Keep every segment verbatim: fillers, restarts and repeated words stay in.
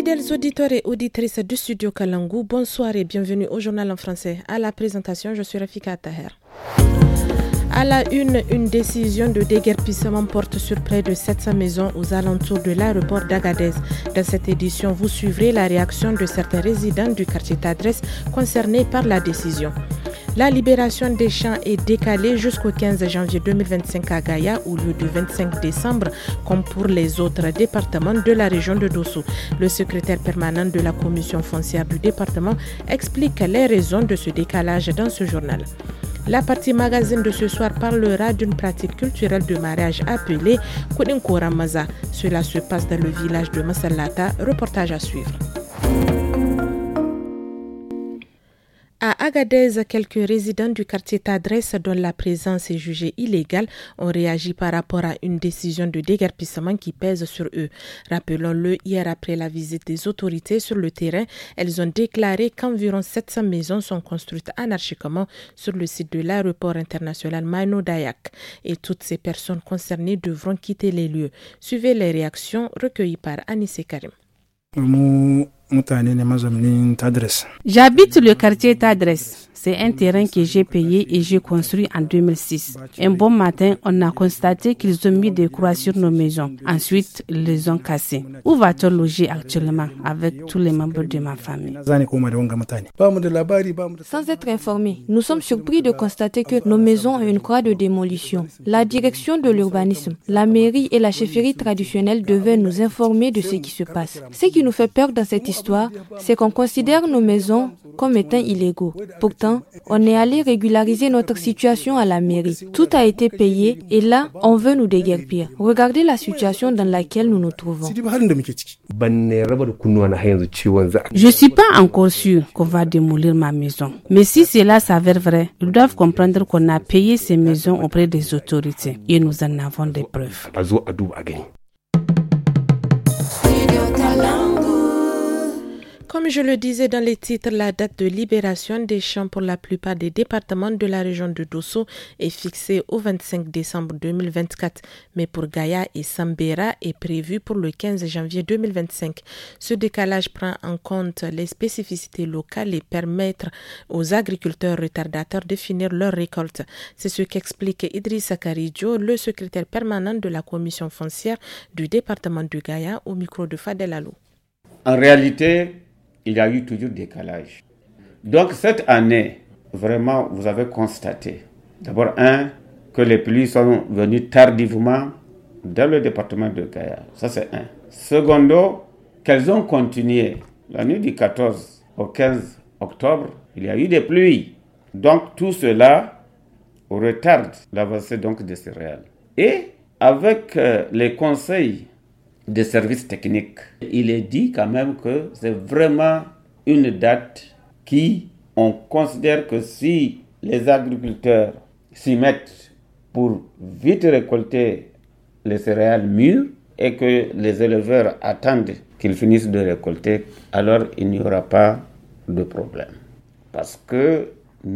Fidèles auditeurs et auditrices du studio Kalangu, bonsoir et bienvenue au journal en français. À la présentation, je suis Rafika Taher. À la une, une décision de déguerpissement porte sur près de sept cents maisons aux alentours de l'aéroport d'Agadez. Dans cette édition, vous suivrez la réaction de certains résidents du quartier Tadres concernés par la décision. La libération des champs est décalée jusqu'au quinze janvier deux mille vingt-cinq à Gaïa au lieu du vingt-cinq décembre, comme pour les autres départements de la région de Dosso. Le secrétaire permanent de la commission foncière du département explique les raisons de ce décalage dans ce journal. La partie magazine de ce soir parlera d'une pratique culturelle de mariage appelée Kudin Koramaza. Cela se passe dans le village de Masalata. Reportage à suivre. À Agadez, quelques résidents du quartier Tadres, dont la présence est jugée illégale, ont réagi par rapport à une décision de déguerpissement qui pèse sur eux. Rappelons-le, hier après la visite des autorités sur le terrain, elles ont déclaré qu'environ sept cents maisons sont construites anarchiquement sur le site de l'aéroport international Maino Dayak et toutes ces personnes concernées devront quitter les lieux. Suivez les réactions recueillies par Anissé Karim. J'habite le quartier Tadres. C'est un terrain que j'ai payé et j'ai construit en deux mille six. Un bon matin, on a constaté qu'ils ont mis des croix sur nos maisons. Ensuite, ils les ont cassées. Où va-t-on loger actuellement avec tous les membres de ma famille? Sans être informés, nous sommes surpris de constater que nos maisons ont une croix de démolition. La direction de l'urbanisme, la mairie et la chefferie traditionnelle devaient nous informer de ce qui se passe. Ce qui nous fait peur dans cette histoire, c'est qu'on considère nos maisons comme étant illégaux. Pourtant, on est allé régulariser notre situation à la mairie. Tout a été payé et là, on veut nous déguerpir. Regardez la situation dans laquelle nous nous trouvons. Je ne suis pas encore sûr qu'on va démolir ma maison. Mais si cela s'avère vrai, ils doivent comprendre qu'on a payé ces maisons auprès des autorités et nous en avons des preuves. Comme je le disais dans les titres, la date de libération des champs pour la plupart des départements de la région de Dosso est fixée au vingt-cinq décembre deux mille vingt-quatre, mais pour Gaïa et Sambera est prévue pour le quinze janvier deux mille vingt-cinq. Ce décalage prend en compte les spécificités locales et permet aux agriculteurs retardateurs de finir leur récolte. C'est ce qu'explique Idrissa Karidjo, le secrétaire permanent de la commission foncière du département de Gaïa, au micro de Fadel Alou. En réalité, il y a eu toujours décalage. Donc cette année, vraiment, vous avez constaté, d'abord, un, que les pluies sont venues tardivement dans le département de Gaïa. Ça, c'est un. Secondo, qu'elles ont continué. La nuit du quatorze au quinze octobre, il y a eu des pluies. Donc tout cela retarde l'avancée donc des céréales. Et avec euh, les conseils des services techniques, il est dit quand même que c'est vraiment une date qui, on considère que si les agriculteurs s'y mettent pour vite récolter les céréales mûres et que les éleveurs attendent qu'ils finissent de récolter, alors il n'y aura pas de problème. Parce que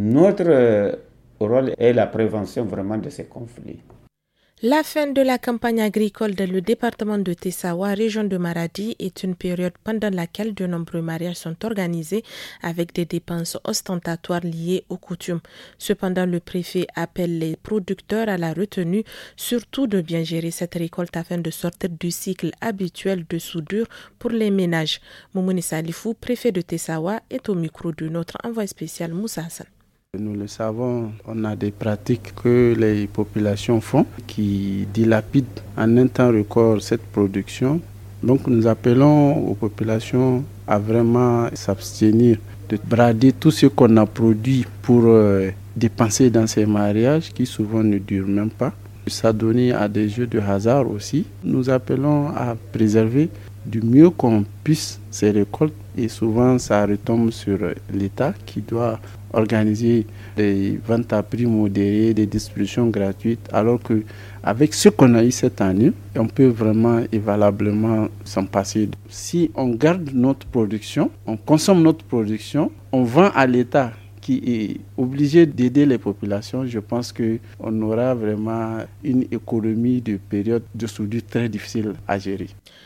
notre rôle est la prévention vraiment de ces conflits. La fin de la campagne agricole dans le département de Tessawa, région de Maradi, est une période pendant laquelle de nombreux mariages sont organisés avec des dépenses ostentatoires liées aux coutumes. Cependant, le préfet appelle les producteurs à la retenue, surtout de bien gérer cette récolte afin de sortir du cycle habituel de soudure pour les ménages. Moumouni Salifou, préfet de Tessawa, est au micro de notre envoyé spécial Moussa Hassan. Nous le savons, on a des pratiques que les populations font qui dilapident en un temps record cette production. Donc nous appelons aux populations à vraiment s'abstenir de brader tout ce qu'on a produit pour euh, dépenser dans ces mariages qui souvent ne durent même pas. S'adonner à des jeux de hasard aussi. Nous appelons à préserver du mieux qu'on puisse ces récoltes et souvent ça retombe sur l'État qui doit organiser des ventes à prix modérés, des distributions gratuites, alors qu'avec ce qu'on a eu cette année, on peut vraiment et valablement s'en passer. Si on garde notre production, on consomme notre production, on vend à l'État qui est obligé d'aider les populations, je pense qu'on aura vraiment une économie de période de soudure très difficile à gérer.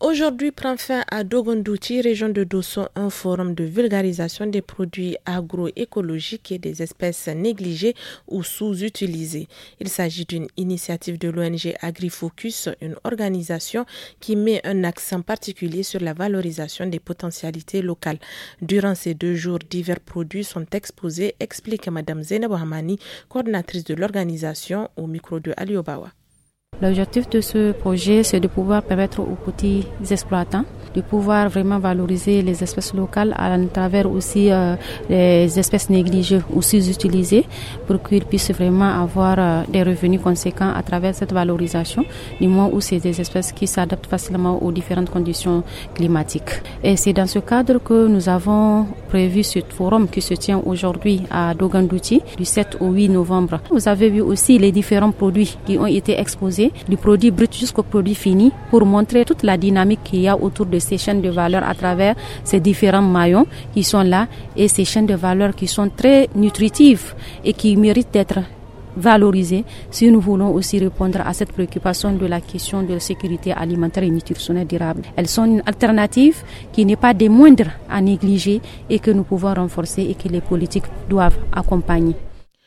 Aujourd'hui prend fin à Dogondouchi, région de Dosso, un forum de vulgarisation des produits agroécologiques et des espèces négligées ou sous-utilisées. Il s'agit d'une initiative de l'O N G AgriFocus, une organisation qui met un accent particulier sur la valorisation des potentialités locales. Durant ces deux jours, divers produits sont exposés, explique Mme Zainab Hamani, coordinatrice de l'organisation, au micro de Ali Obawa. L'objectif de ce projet, c'est de pouvoir permettre aux petits exploitants de pouvoir vraiment valoriser les espèces locales à travers aussi euh, les espèces négligées ou sous-utilisées pour qu'ils puissent vraiment avoir euh, des revenus conséquents à travers cette valorisation, du moment où c'est des espèces qui s'adaptent facilement aux différentes conditions climatiques. Et c'est dans ce cadre que nous avons prévu ce forum qui se tient aujourd'hui à Dogondouchi du sept au huit novembre. Vous avez vu aussi les différents produits qui ont été exposés, du produit brut jusqu'au produit fini, pour montrer toute la dynamique qu'il y a autour de ces chaînes de valeur à travers ces différents maillons qui sont là et ces chaînes de valeur qui sont très nutritives et qui méritent d'être valorisées si nous voulons aussi répondre à cette préoccupation de la question de la sécurité alimentaire et nutritionnelle durable. Elles sont une alternative qui n'est pas des moindres à négliger et que nous pouvons renforcer et que les politiques doivent accompagner.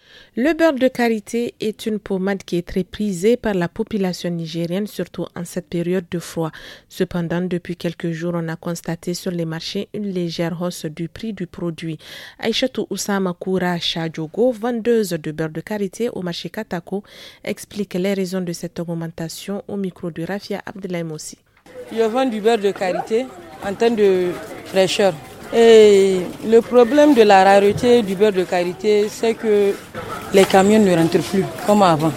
Le beurre de karité est une pommade qui est très prisée par la population nigérienne, surtout en cette période de froid. Cependant, depuis quelques jours, on a constaté sur les marchés une légère hausse du prix du produit. Aïchatou Oussama Koura Chadjogo, vendeuse de beurre de karité au marché Katako, explique les raisons de cette augmentation au micro de Rafia Abdelhaim Mossi. Je vends du beurre de karité en termes de fraîcheur. Et le problème de la rareté du beurre de karité, c'est que les camions ne rentrent plus comme avant.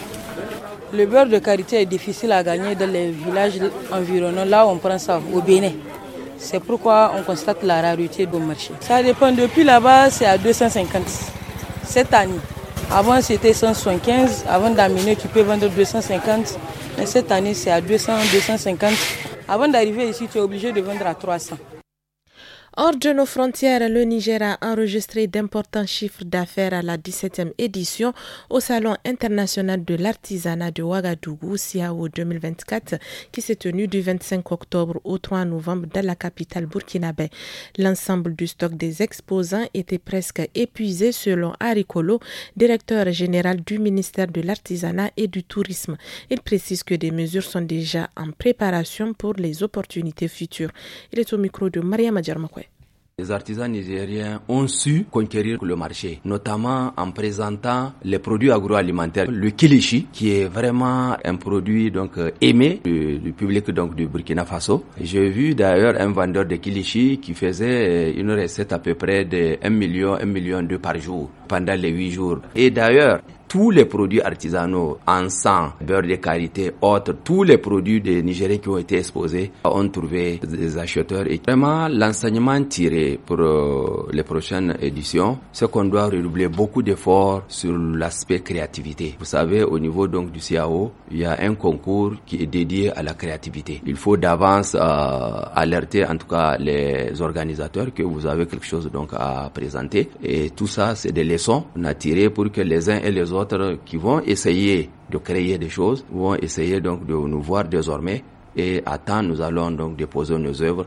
Le beurre de karité est difficile à gagner dans les villages environnants, là où on prend ça, au Bénin. C'est pourquoi on constate la rareté du marché. Ça dépend, depuis là-bas, c'est à deux cent cinquante cette année. Avant, c'était cent soixante-quinze. Avant d'amener, tu peux vendre deux cent cinquante. Mais cette année, c'est à deux cents, deux cent cinquante. Avant d'arriver ici, tu es obligé de vendre à trois cents. Hors de nos frontières, le Niger a enregistré d'importants chiffres d'affaires à la dix-septième édition au Salon international de l'artisanat de Ouagadougou, S I A O deux mille vingt-quatre, qui s'est tenu du vingt-cinq octobre au trois novembre dans la capitale burkinabé. L'ensemble du stock des exposants était presque épuisé selon Arikolo, directeur général du ministère de l'Artisanat et du Tourisme. Il précise que des mesures sont déjà en préparation pour les opportunités futures. Il est au micro de Maria Madjarmakwe. Les artisans nigériens ont su conquérir le marché, notamment en présentant les produits agroalimentaires. Le kilichi, qui est vraiment un produit donc aimé du, du public donc du Burkina Faso. J'ai vu d'ailleurs un vendeur de kilichi qui faisait une recette à peu près de un million, un million deux par jour pendant les huit jours. Et d'ailleurs, tous les produits artisanaux, encens, beurre de karité, autres, tous les produits des Nigériens qui ont été exposés ont trouvé des acheteurs. Et vraiment, l'enseignement tiré pour euh, les prochaines éditions, c'est qu'on doit redoubler beaucoup d'efforts sur l'aspect créativité. Vous savez, au niveau donc du C A O, il y a un concours qui est dédié à la créativité. Il faut d'avance euh, alerter en tout cas les organisateurs que vous avez quelque chose donc à présenter. Et tout ça, c'est des leçons qu'on a tirées pour que les uns et les autres qui vont essayer de créer des choses, vont essayer donc de nous voir désormais et à temps nous allons donc déposer nos œuvres.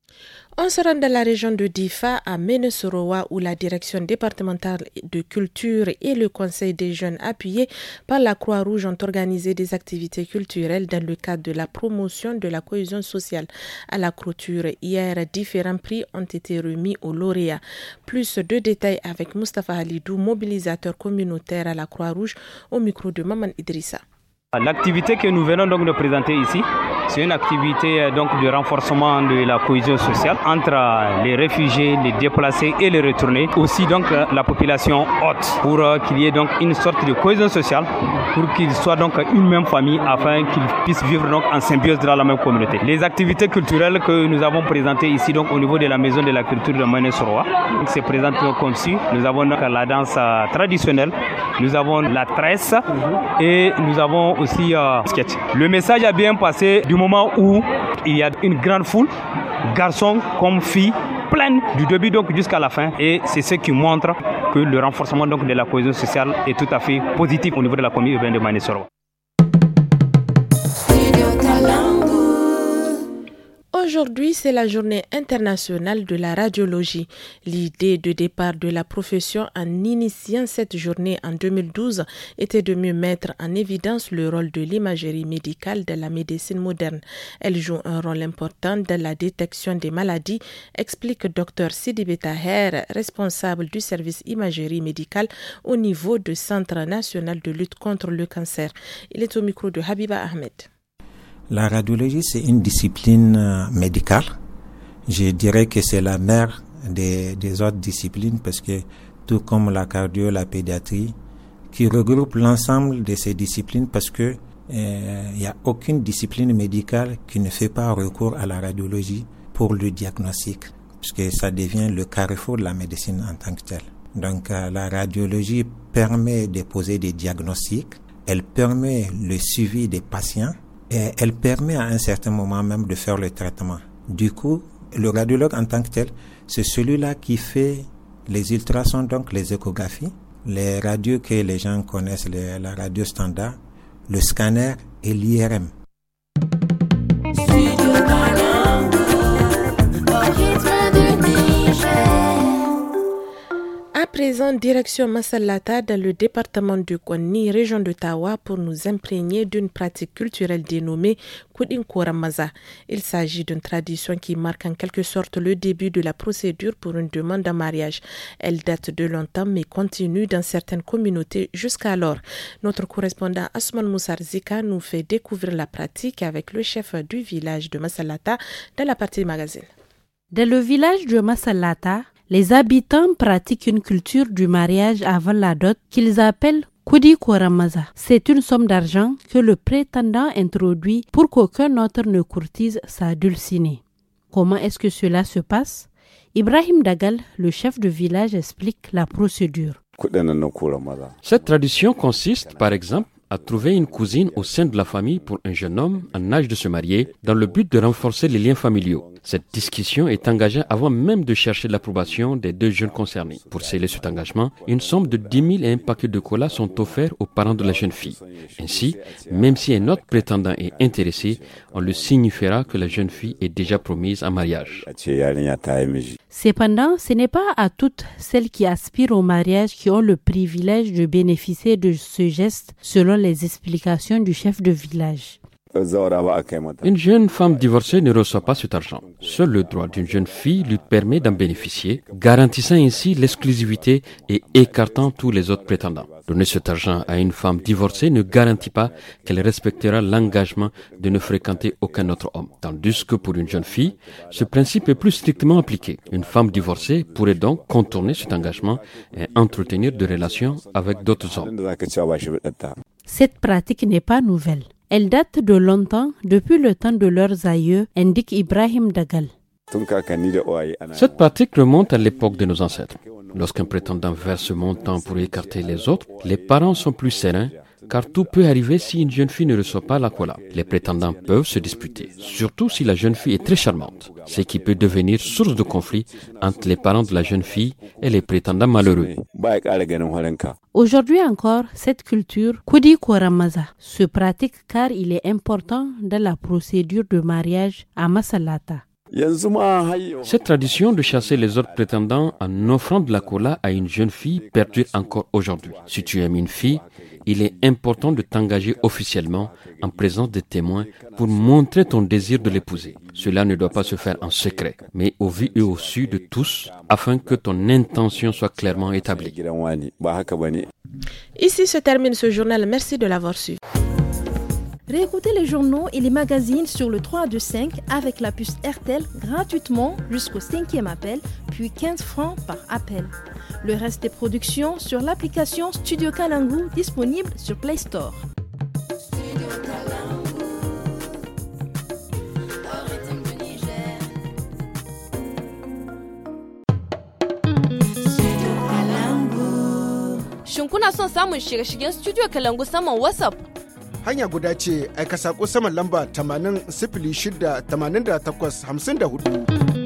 On se rend dans la région de Difa, à Ménesoroa, où la direction départementale de culture et le conseil des jeunes appuyés par la Croix-Rouge ont organisé des activités culturelles dans le cadre de la promotion de la cohésion sociale. À la clôture, hier, différents prix ont été remis aux lauréats. Plus de détails avec Moustapha Halidou, mobilisateur communautaire à la Croix-Rouge, au micro de Maman Idrissa. L'activité que nous venons donc de présenter ici, c'est une activité donc de renforcement de la cohésion sociale entre les réfugiés, les déplacés et les retournés, aussi donc la population haute, pour qu'il y ait donc une sorte de cohésion sociale, pour qu'ils soient donc une même famille afin qu'ils puissent vivre donc en symbiose dans la même communauté. Les activités culturelles que nous avons présentées ici donc au niveau de la maison de la culture de Ménesoroa, c'est présenté comme suit. Nous avons donc la danse traditionnelle, nous avons la tresse et nous avons aussi euh, sketch. Le message a bien passé du moment où il y a une grande foule, garçons comme filles, pleine du début donc jusqu'à la fin, et c'est ce qui montre que le renforcement donc de la cohésion sociale est tout à fait positif au niveau de la commune urbaine de Ménesoroa. Aujourd'hui, c'est la journée internationale de la radiologie. L'idée de départ de la profession en initiant cette journée en deux mille douze était de mieux mettre en évidence le rôle de l'imagerie médicale dans la médecine moderne. Elle joue un rôle important dans la détection des maladies, explique Dr Sidibé Taher, responsable du service imagerie médicale au niveau du Centre national de lutte contre le cancer. Il est au micro de Habiba Ahmed. La radiologie, c'est une discipline médicale. Je dirais que c'est la mère des, des autres disciplines parce que tout comme la cardio, la pédiatrie, qui regroupe l'ensemble de ces disciplines parce que il euh, n'y a aucune discipline médicale qui ne fait pas recours à la radiologie pour le diagnostic, puisque ça devient le carrefour de la médecine en tant que telle. Donc euh, la radiologie permet de poser des diagnostics, elle permet le suivi des patients, et elle permet à un certain moment même de faire le traitement. Du coup, le radiologue en tant que tel, c'est celui-là qui fait les ultrasons, donc les échographies, les radios que les gens connaissent, les, la radio standard, le scanner et l'I R M. À présent, direction Massalata dans le département de Konni, région de Tawa, pour nous imprégner d'une pratique culturelle dénommée Kudin Koramaza. Il s'agit d'une tradition qui marque en quelque sorte le début de la procédure pour une demande en mariage. Elle date de longtemps mais continue dans certaines communautés jusqu'alors. Notre correspondant Asman Moussar Zika nous fait découvrir la pratique avec le chef du village de Massalata dans la partie magazine. Dans le village de Massalata, les habitants pratiquent une culture du mariage avant la dot qu'ils appellent Kudi Koramaza. C'est une somme d'argent que le prétendant introduit pour qu'aucun autre ne courtise sa dulcinée. Comment est-ce que cela se passe? Ibrahim Dagal, le chef de village, explique la procédure. Cette tradition consiste, par exemple, à trouver une cousine au sein de la famille pour un jeune homme en âge de se marier dans le but de renforcer les liens familiaux. Cette discussion est engagée avant même de chercher l'approbation des deux jeunes concernés. Pour sceller cet engagement, une somme de dix mille et un paquet de cola sont offerts aux parents de la jeune fille. Ainsi, même si un autre prétendant est intéressé, on le signifiera que la jeune fille est déjà promise en mariage. Cependant, ce n'est pas à toutes celles qui aspirent au mariage qui ont le privilège de bénéficier de ce geste, selon les explications du chef de village. Une jeune femme divorcée ne reçoit pas cet argent. Seul le droit d'une jeune fille lui permet d'en bénéficier, garantissant ainsi l'exclusivité et écartant tous les autres prétendants. Donner cet argent à une femme divorcée ne garantit pas qu'elle respectera l'engagement de ne fréquenter aucun autre homme. Tandis que pour une jeune fille, ce principe est plus strictement appliqué. Une femme divorcée pourrait donc contourner cet engagement et entretenir des relations avec d'autres hommes. Cette pratique n'est pas nouvelle. Elle date de longtemps, depuis le temps de leurs aïeux, indique Ibrahim Dagal. Cette pratique remonte à l'époque de nos ancêtres. Lorsqu'un prétendant verse ce montant pour écarter les autres, les parents sont plus sereins, car tout peut arriver si une jeune fille ne reçoit pas la cola. Les prétendants peuvent se disputer, surtout si la jeune fille est très charmante, ce qui peut devenir source de conflit entre les parents de la jeune fille et les prétendants malheureux. Aujourd'hui encore, cette culture, Kudi Koramaza, se pratique car il est important dans la procédure de mariage à Massalata. Cette tradition de chasser les autres prétendants en offrant de la cola à une jeune fille perdure encore aujourd'hui. Si tu aimes une fille, il est important de t'engager officiellement en présence des témoins pour montrer ton désir de l'épouser. Cela ne doit pas se faire en secret, mais au vu et au su de tous, afin que ton intention soit clairement établie. Ici se termine ce journal. Merci de l'avoir suivi. Réécoutez les journaux et les magazines sur le trois deux cinq avec la puce R T L gratuitement jusqu'au cinquième appel, puis quinze francs par appel. Le reste des productions sur l'application Studio Kalangu disponible sur Play Store. Shin kuna son samun shirye-shiryen Studio Kalangu saman WhatsApp? Hanya guda ce aika sako saman lamba tamanin sifili shida tamanin da takwas hamsin da hudu.